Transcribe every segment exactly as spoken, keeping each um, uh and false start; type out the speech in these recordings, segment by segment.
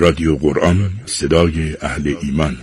رادیو قرآن، صدای اهل ایمان.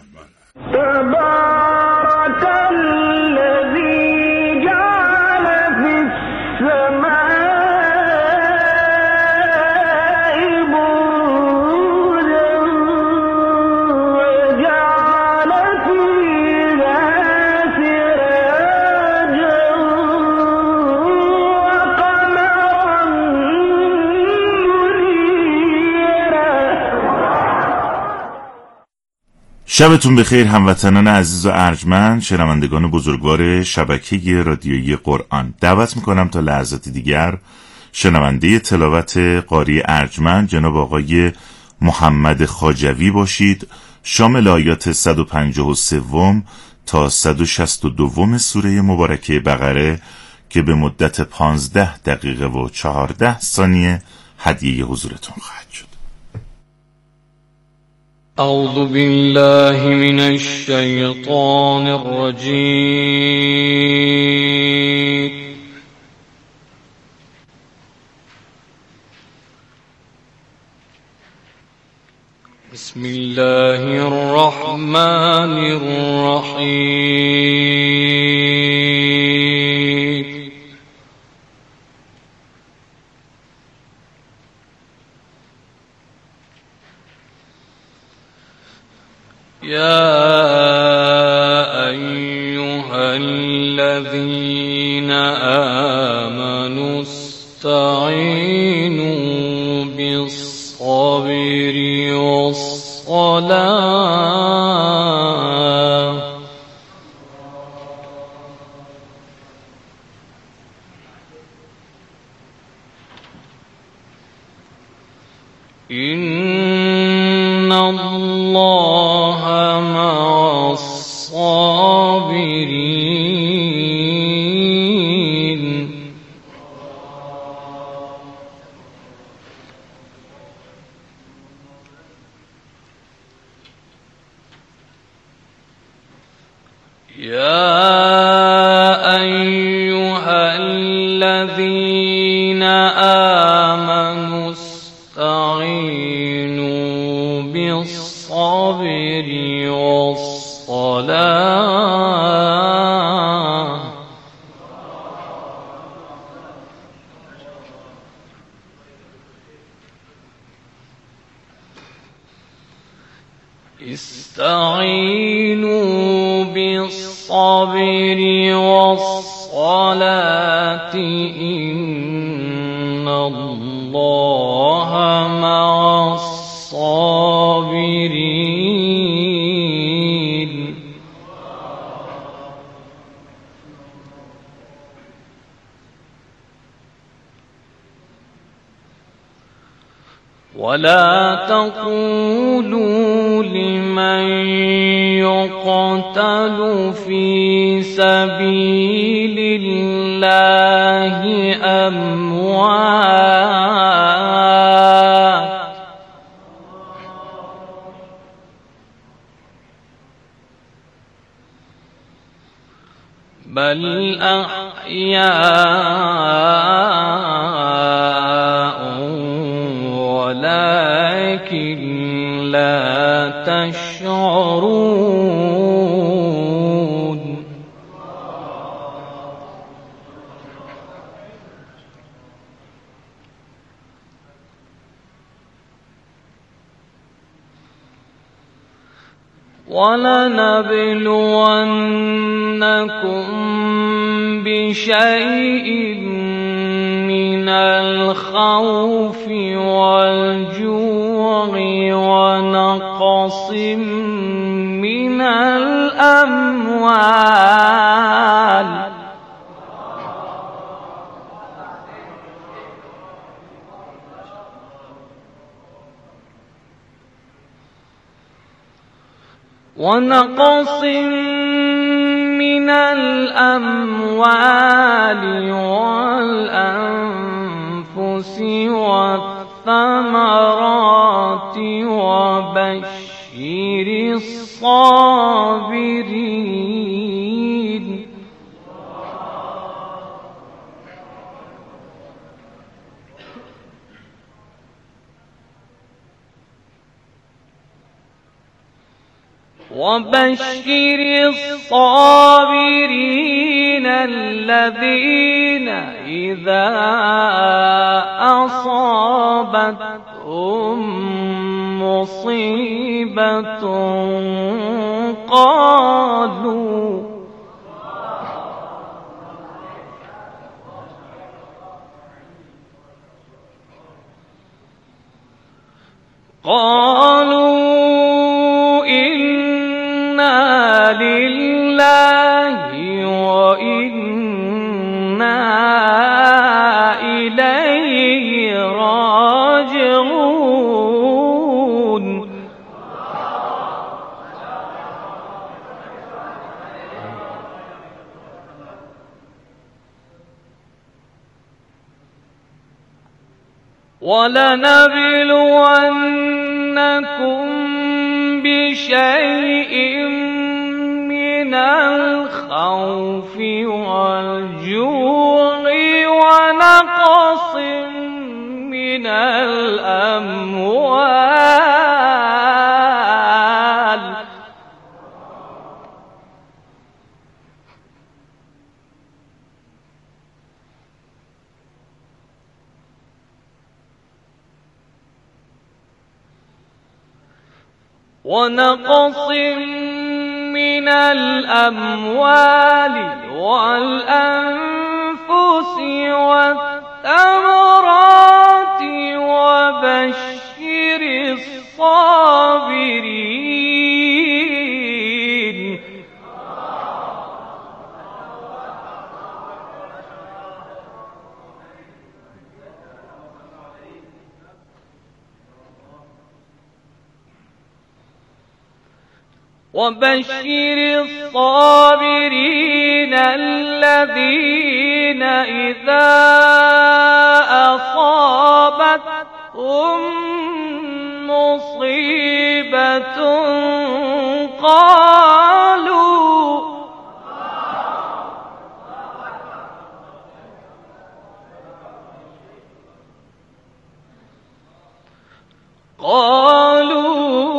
شبتون بخیر هموطنان عزیز و ارجمند، شنوندگان بزرگوار شبکه رادیویی قرآن. دعوت میکنم تا لحظات دیگر شنونده تلاوت قاری ارجمند جناب آقای محمد خواجوی باشید، شامل آیات صد و پنجاه و سه تا صد و شصت و دو سوره مبارکه بقره که به مدت پانزده دقیقه و چهارده ثانیه هدیه حضورتون خواهد شد. اعوذ بالله من الشیطان الرجیم. بسم الله الرحمن الرحیم. يا أيها الذين آمنوا استعينوا بالصبر والصلاة إن الله مع الصابرين. يا أيها الذين آمنوا استعينوا بالصبر والصلاة استعينوا بالصبر والصلاة إن الله مع الصابرين. ولا تقولوا لمن يقتل في سبيل الله أموات بل أحياء ولكن لا تشعرون. ولنبلونكم بشيء من الخوف والجوع ونقص من الأموال ونقص من الأموال والأنفس والثمرات وبشر الصابرين. وبشر الصابرين الذين إذا أصابتهم مصيبة قالوا قالوا إنا لله وإنا إليه راجعون. ولنبلونكم بشيء من الخوف والجوع ونقص من الأموال ونقص من الأموال والأنفس والثمرات وبشر الصابرين. وبشر الصابرين الذين إذا أصابتهم مصيبة قالوا قالوا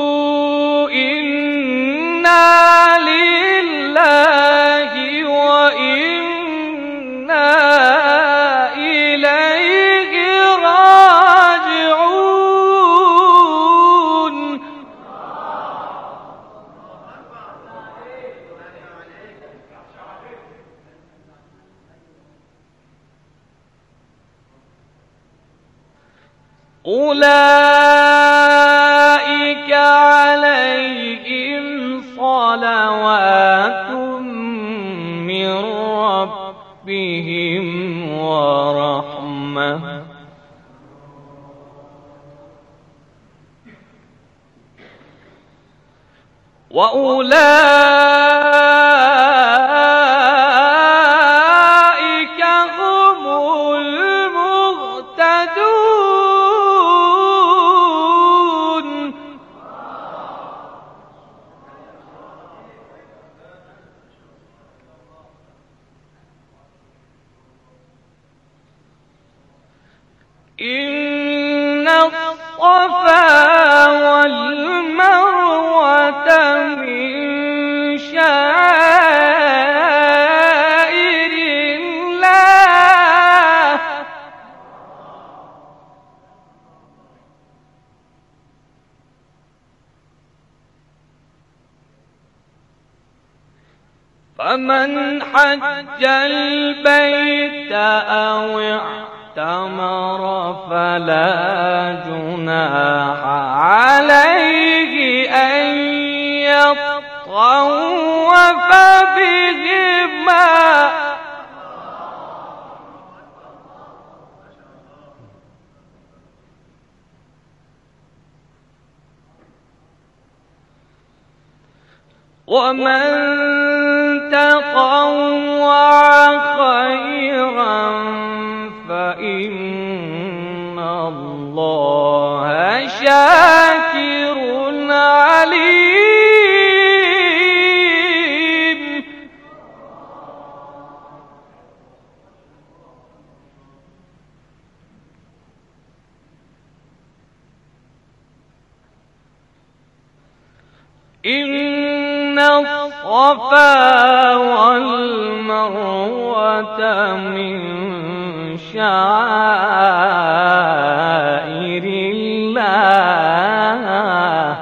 أولئك عليهم صلوات من ربهم ورحمة وأولئك هم المهتدون. إن الصفا والمروة من شعائر الله فمن حج البيت أو اعتمر فلا جناح عليه أن يطوف بهما ومن تطوع خيرا فإن الله شاكر عليم. إن الصفا والمروة من شعائر الله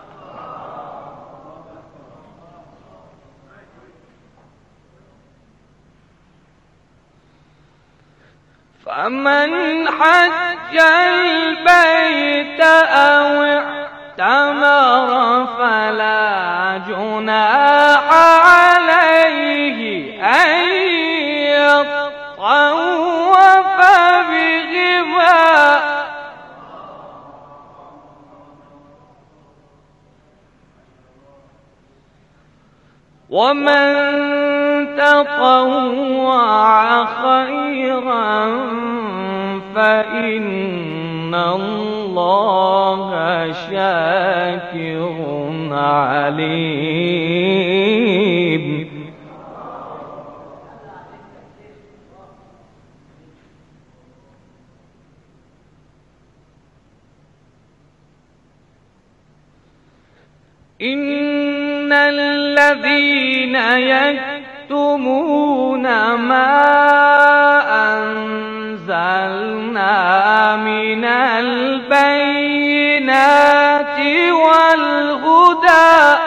فمن حج البيت أو اعتمر فلا جناح عليه أن يطوف بهما ومن تطوع خيرا فإن الله شاكر عليم. إن الذين يكتمون ما أنزلنا من البينات والهدى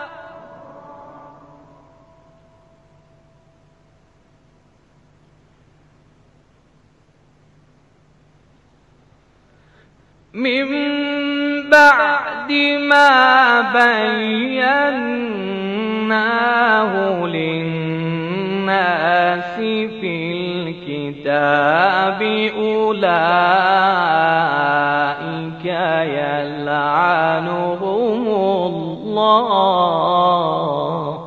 من بعد ما بيناه للناس في الكتاب أولئك يلعنهم الله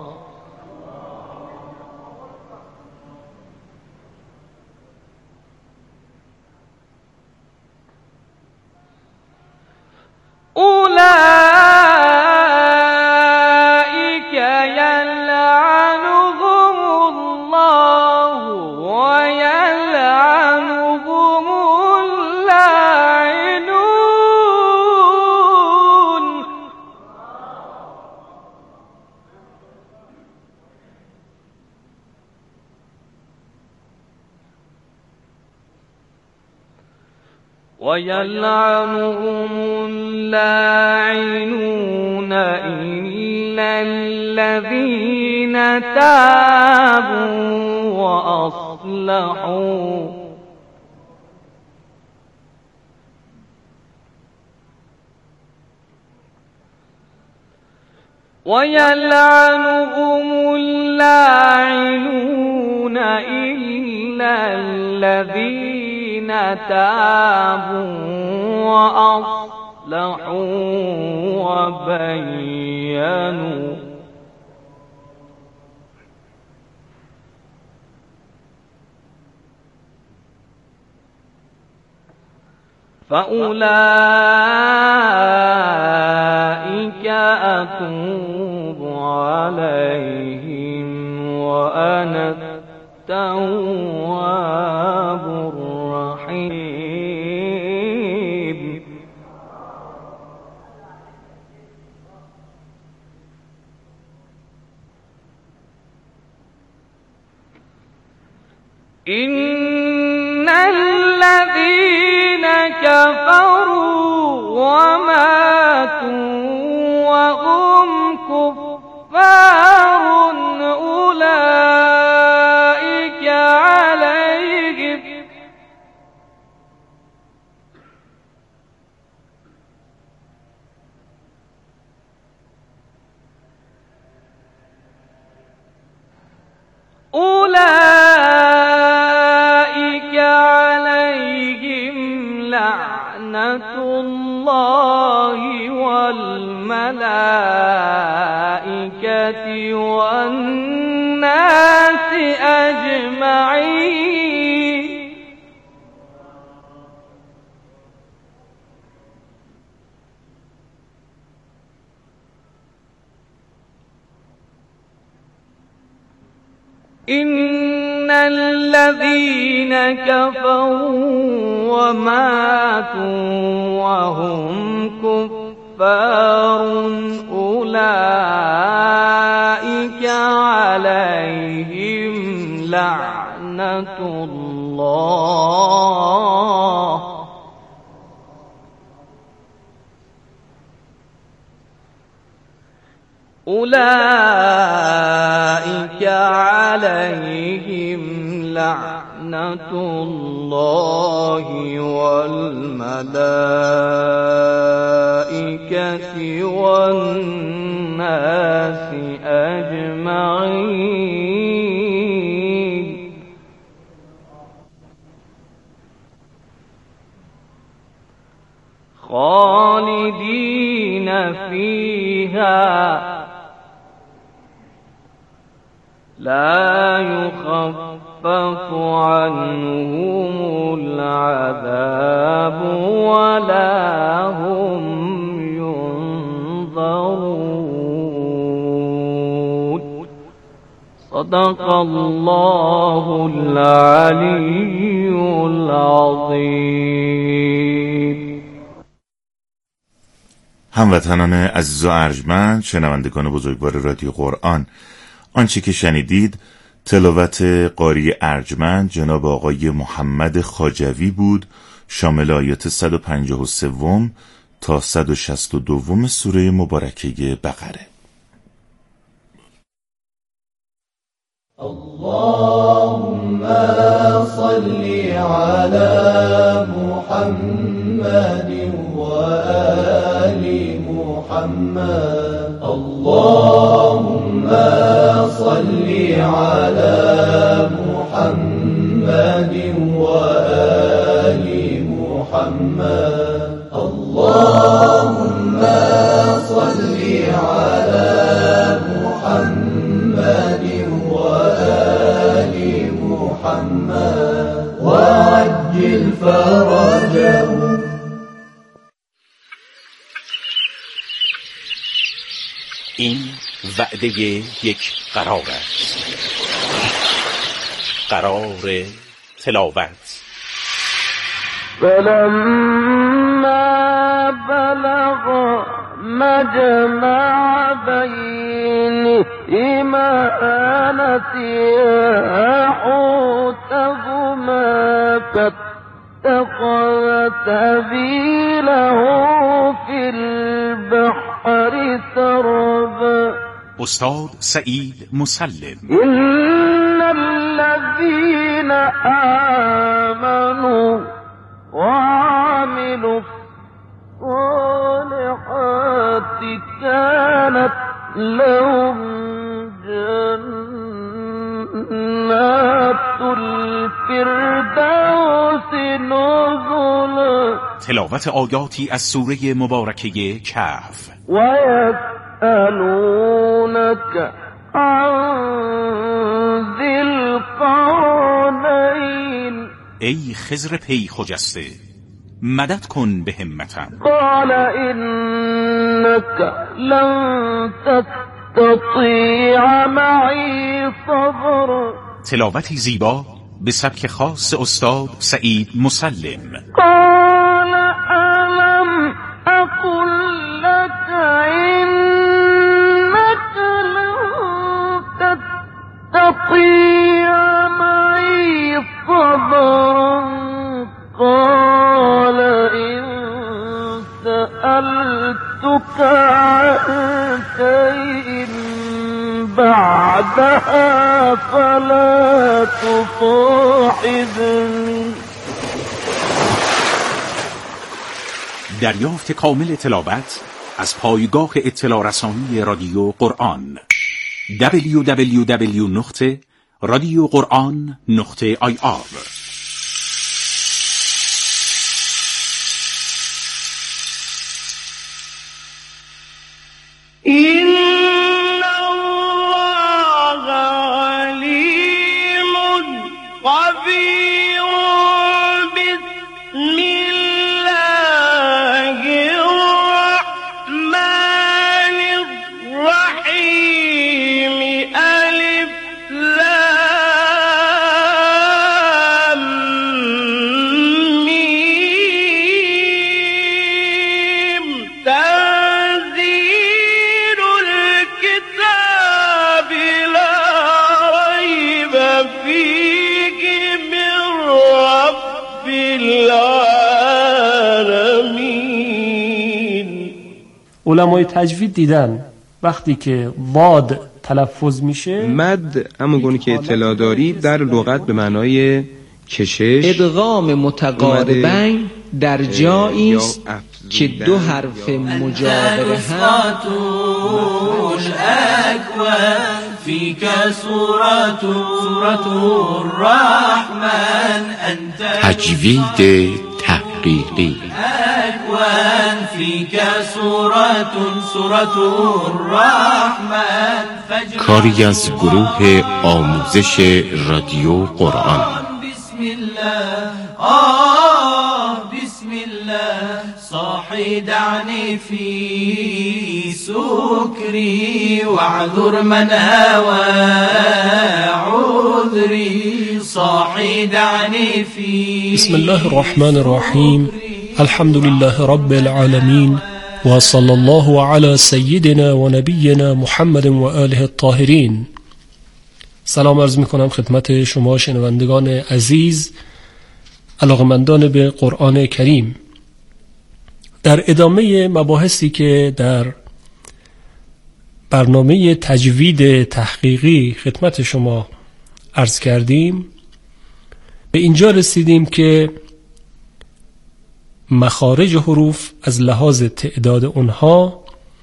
أولئك يلعنهم الله ويلعنهم اللاعنون. ويلعنهم اللاعنون إلا الذين تابوا وأصلحوا ويلعنهم اللاعنون إلا الذين تابوا وأصلحوا وبينوا فأولئك أتوب عليهم وأنا التواب الرحيم. إن الذين كفروا وماتوا وهم كفار أولئك عليهم أولئك عليهم لعنة الله والملائكة والناس أجمعين. إن الذين كفروا وماتوا وهم كفار أولئك لعنة الله أولئك عليهم لعنة الله والملائكة والناس أجمعين خالدين فيها لا يخفف عنهم العذاب ولا هم ينظرون صدق الله العلي العظيم. هموطنان عزیز و ارجمند، شنوندگان بزرگوار رادیو قرآن، آنچه که شنیدید تلاوت قاری ارجمند جناب آقای محمد خواجوی بود، شامل آیات صد و پنجاه و سه تا صد و شصت و دو سوره مبارکه بقره. اللهم صل على محمد وآل محمد. اللهم صل على محمد وآل محمد. اللهم صل على محمد وآل محمد وعجل فرجه. این وعده یک قرار است، قرار تلاوت. فلما بلغ مجمع بينهما نسيا حوتهما فاتخذ سبيله في البحر سربا. استاد سعید مسلم. إن الذين آمنوا وعملوا الصالحات كانت لهم جنات الفردوس نزلا. تلاوت آیاتی از سوره مبارکه کهف. ويسألونك عن ذي القرنين. ای خضر پی خجسته، مدد کن به همتم. قال إنك لن تستطيع معي صبرا. تلاوتی زیبا به سبک خاص استاد سعید مسلم. قال ألم أقل لك إنك لن تستطيع معي صبرا. قال إن سألتك عن شيء بعدها فلا تصاحبني. دریافت کامل تلاوت از پایگاه اطلاع رسانی رادیو قرآن دبلیو دبلیو دبلیو نقطه رادیو قرآن نقطه آی آر. إن الله عليم خبير بسم الله الرحمن الرحيم. ألف لام علمای تجوید دیدن وقتی که واد تلفظ میشه، مد همون گونه که اطلاع دارید در لغت به معنای کشش، ادغام متقاربین در جایی است که دو حرف مجاور هم فيك سورة الرحمن أنت تجوید تحقیقی أكوان فيك سورة سورة الرحمن کاری از گروه آموزش رادیو قرآن. بسم الله آه بسم الله صاحي دعني في سكري واعذر من هوى عذري صاحي دعني في. بسم الله الرحمن الرحیم. الحمد لله رب العالمین و صلی الله علی سیدنا و نبینا محمد و آله الطاهرین. سلام عرض میکنم خدمت شما شنوندگان عزیز، علاقمندان به قرآن کریم. در ادامه مباحثی که در برنامه تجوید تحقیقی خدمت شما عرض کردیم، به اینجا رسیدیم که مخارج حروف از لحاظ تعداد اونها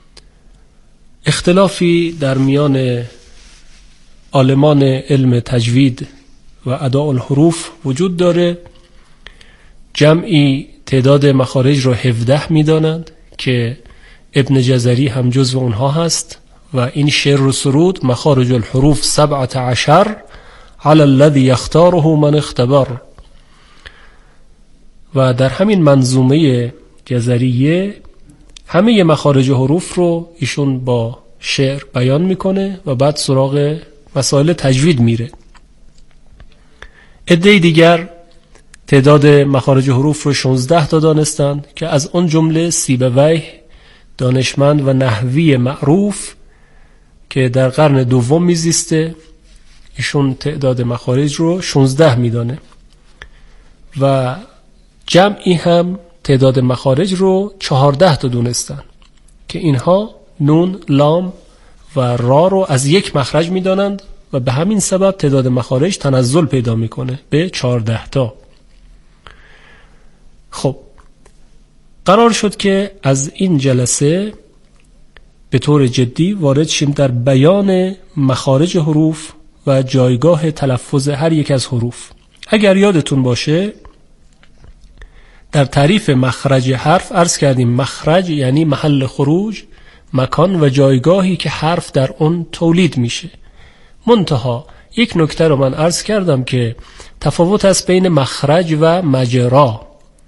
اختلافی در میان عالمان علم تجوید و اداء الحروف وجود داره. جمعی تعداد مخارج رو هفده میدانند که ابن جزری هم جزو اونها هست و این شعر و سرود مخارج الحروف سبعة عشر على الذي يختاره من اختبر. و در همین منظومه جزریه همه مخارج حروف رو ایشون با شعر بیان میکنه و بعد سراغ مسائل تجوید میره. عده دیگر تعداد مخارج حروف رو شانزده تا دانستند که از آن جمله سیبویه، دانشمند و نحوی معروف که در قرن دوم میزیسته، ایشون تعداد مخارج رو شانزده میدانه و جمعی هم تعداد مخارج رو چهارده تا دونستن که اینها نون، لام و را رو از یک مخرج میدانند و به همین سبب تعداد مخارج تنزل پیدا میکنه به چهارده تا. خب قرار شد که از این جلسه به طور جدی وارد شیم در بیان مخارج حروف و جایگاه تلفظ هر یک از حروف. اگر یادتون باشه در تعریف مخرج حرف عرض کردیم مخرج یعنی محل خروج، مکان و جایگاهی که حرف در اون تولید میشه. منتها یک نکته رو من عرض کردم که تفاوت است بین مخرج و مجرا.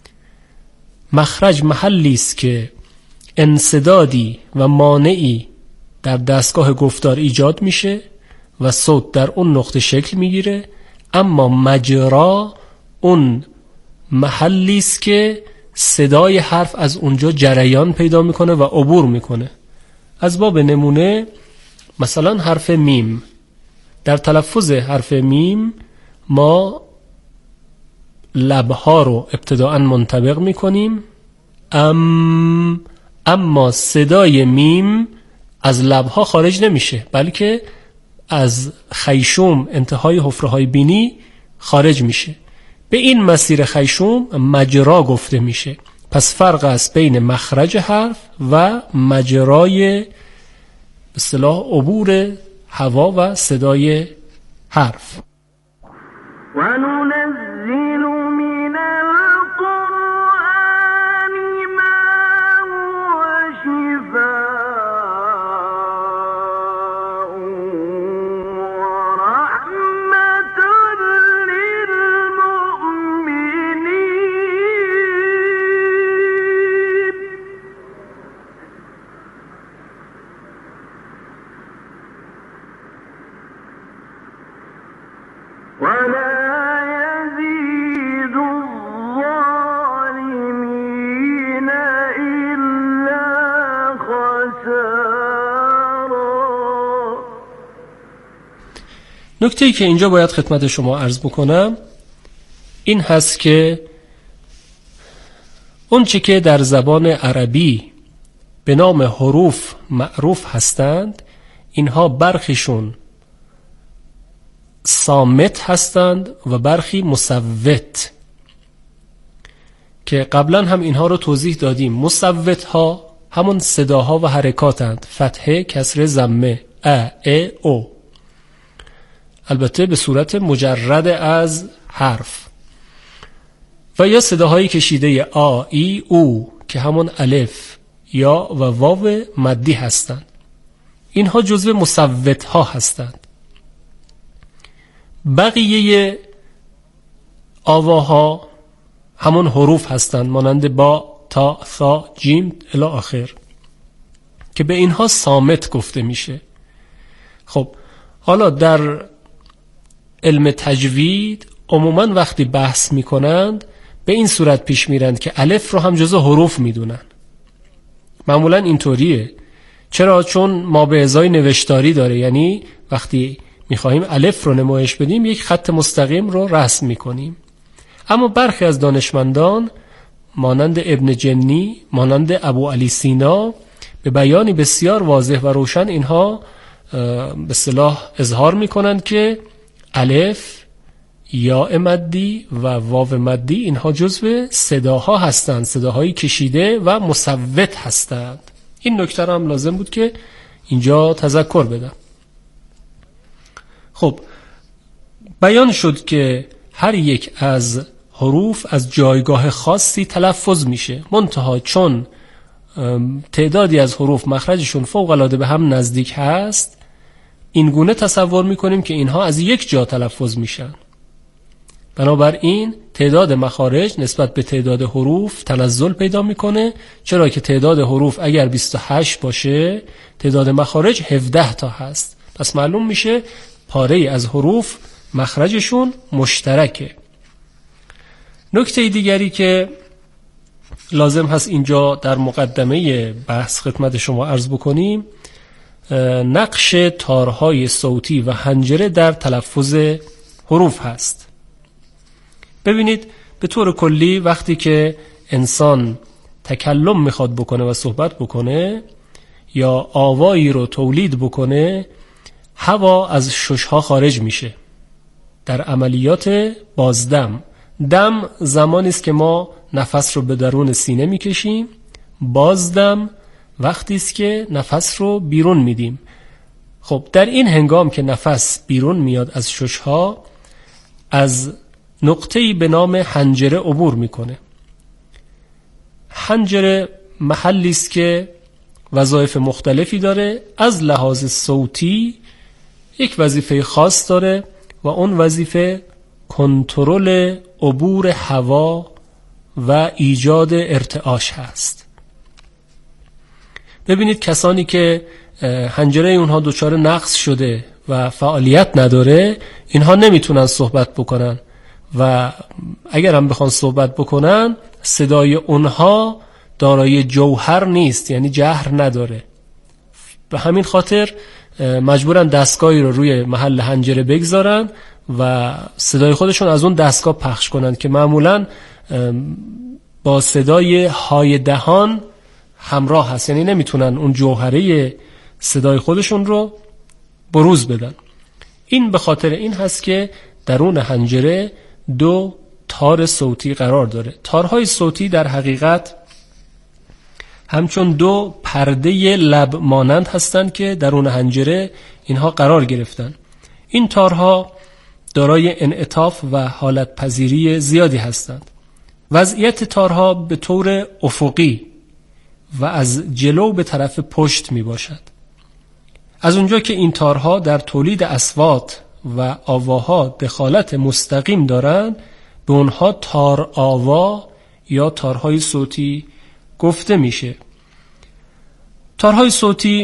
مخرج محلی است که انسدادی و مانعی در دستگاه گفتار ایجاد میشه و صوت در اون نقطه شکل میگیره، اما مجرا اون محلی است که صدای حرف از اونجا جریان پیدا میکنه و عبور میکنه. از باب نمونه مثلا حرف میم، در تلفظ حرف میم ما لبها رو ابتداءً منطبق میکنیم، ام اما صدای میم از لبها خارج نمیشه بلکه از خیشوم انتهای حفره های بینی خارج میشه. به این مسیر خیشوم مجرا گفته میشه. پس فرق است بین مخرج حرف و مجرای به اصطلاح عبور هوا و صدای حرف. وننزل من القرآن ما هو شفاء ورحمة للمؤمنين ولا يزيد الظالمين إلا خسارا. نکته‌ای که اینجا باید خدمت شما عرض بکنم این هست که اون چی که در زبان عربی به نام حروف معروف هستند، اینها برخیشون صامت هستند و برخی مصوت که قبلا هم اینها رو توضیح دادیم. مصوت ها همون صداها و حرکاتند، فتحه، کسره، ضمه، ا، ا، او، البته به صورت مجرد از حرف، و یا صداهای کشیده آ، ای، او که همون الف یا و واو مدی هستند. اینها جزو مصوت ها هستند. بقیه آواها همون حروف هستند، مانند با، تا، ثا، جیم الی آخر که به اینها صامت گفته میشه. خب حالا در علم تجوید عموما وقتی بحث میکنند به این صورت پیش میرند که الف رو هم جزو حروف میدونن. معمولا اینطوریه. چرا؟ چون ما به ازای نوشتاری داره، یعنی وقتی میخواهیم الف رو نمایش بدیم یک خط مستقیم رو رسم میکنیم. اما برخی از دانشمندان مانند ابن جنی، مانند ابو علی سینا به بیانی بسیار واضح و روشن اینها به اصطلاح اظهار میکنند که الف، یا مدی و واو مدی اینها جزو صداها هستند، صداهای کشیده و مصوت هستند. این نکته هم لازم بود که اینجا تذکر بدم. خب بیان شد که هر یک از حروف از جایگاه خاصی تلفظ میشه، منتها چون تعدادی از حروف مخرجشون فوق العاده به هم نزدیک هست، این گونه تصور میکنیم که اینها از یک جا تلفظ میشن. بنابراین تعداد مخارج نسبت به تعداد حروف تنزل پیدا میکنه، چرا که تعداد حروف اگر بیست و هشت باشه تعداد مخارج هفده تا هست. پس معلوم میشه پاره از حروف مخرجشون مشترکه. نکته دیگری که لازم هست اینجا در مقدمه بحث خدمت شما عرض بکنیم، نقش تارهای صوتی و حنجره در تلفظ حروف هست. ببینید به طور کلی وقتی که انسان تکلم میخواد بکنه و صحبت بکنه یا آوایی رو تولید بکنه، هوا از ششها خارج میشه در عملیات بازدم. دم زمانی است که ما نفس رو به درون سینه میکشیم، بازدم وقتی است که نفس رو بیرون میدیم. خب در این هنگام که نفس بیرون میاد از ششها، از نقطه‌ای به نام حنجره عبور میکنه. حنجره محلی است که وظایف مختلفی داره. از لحاظ صوتی یک وظیفه خاص داره و اون وظیفه کنترل عبور هوا و ایجاد ارتعاش هست. ببینید کسانی که حنجره اونها دچار نقص شده و فعالیت نداره، اینها نمیتونن صحبت بکنن و اگر هم بخوان صحبت بکنن صدای اونها دارای جوهر نیست، یعنی جهر نداره. به همین خاطر مجبورن دستگاهی رو روی محل حنجره بگذارن و صدای خودشون از اون دستگاه پخش کنن که معمولاً با صدای های دهان همراه هست، یعنی نمیتونن اون جوهره صدای خودشون رو بروز بدن. این به خاطر این هست که درون حنجره دو تار صوتی قرار داره. تارهای صوتی در حقیقت همچون دو پرده لب مانند هستند که درون حنجره اینها قرار گرفتن. این تارها دارای انعطاف و حالت پذیری زیادی هستند. وضعیت تارها به طور افقی و از جلو به طرف پشت می باشد. از اونجا که این تارها در تولید اصوات و آواها دخالت مستقیم دارند، به اونها تار آوا یا تارهای صوتی گفته میشه. تارهای صوتی